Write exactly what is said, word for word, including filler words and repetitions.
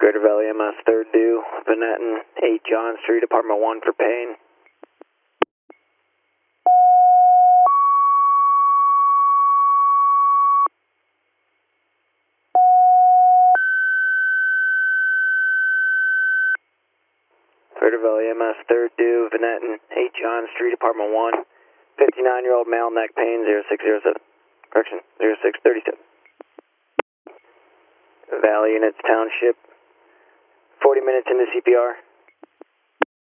Greater Valley M S third due, Vanetton, eight John Street, apartment one for pain. Greater Valley M S third due, Vanetton, eight John Street, apartment one. fifty-nine-year-old male, neck pain, zero six zero seven. Correction, zero six three seven. Valley Units Township, forty minutes into C P R.